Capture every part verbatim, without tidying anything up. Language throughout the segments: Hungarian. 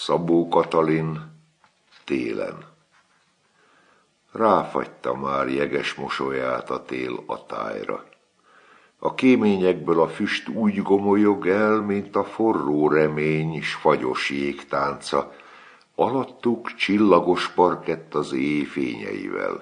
Szabó Katalin, télen. Ráfagyta már jeges mosolyát a tél a tájra. A kéményekből a füst úgy gomolyog el, mint a forró remény s fagyos jégtánca, alattuk csillagos parkett az éj fényeivel.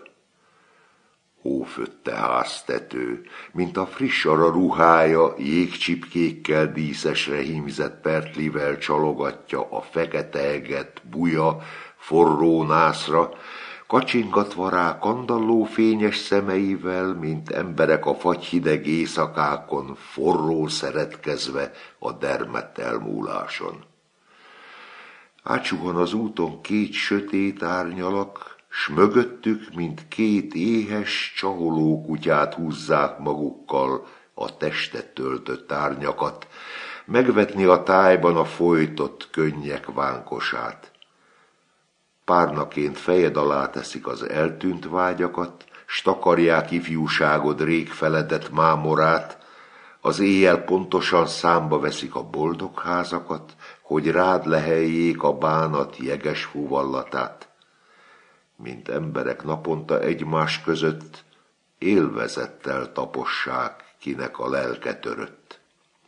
Hófötte háztető, mint a friss ara ruhája, jégcsipkékkel díszesre hímzett pertlivel csalogatja a fekete eget buja forró nászra, kacsingatva rá kandalló fényes szemeivel, mint emberek a fagyhideg éjszakákon forró szeretkezve a dermedt elmúláson. Átsuhan az úton két sötét árnyalak, s mögöttük, mint két éhes, csaholó kutyát húzzák magukkal a testet töltött árnyakat, megvetni a tájban a folytott könnyek vánkosát. Párnaként fejed alá teszik az eltűnt vágyakat, s takarják ifjúságod rég feledett mámorát, az éjjel pontosan számba veszik a boldog házakat, hogy rád leheljék a bánat jeges fuvallatát. Mint emberek naponta egymás között élvezettel tapossák, kinek a lelke törött.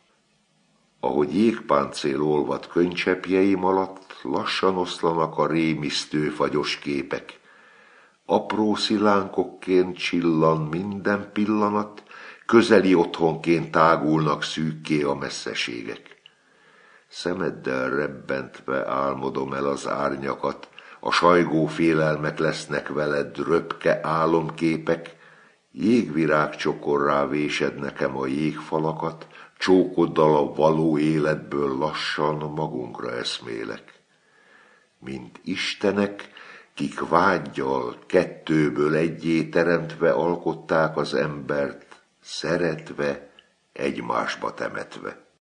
Ahogy jégpáncél olvad könycseppjeim alatt, lassan oszlanak a rémisztő fagyos képek. Apró szilánkokként csillan minden pillanat, közeli otthonként tágulnak szűkké a messzeségek. Szemeddel rebbentve álmodom el az árnyakat, a sajgó félelmek lesznek veled röpke álomképek, jégvirág csokorrá vésed nekem a jégfalakat, csókoddal a való életből lassan magunkra eszmélek. Mint istenek, kik vággyal kettőből egyé teremtve alkották az embert, szeretve, egymásba temetve.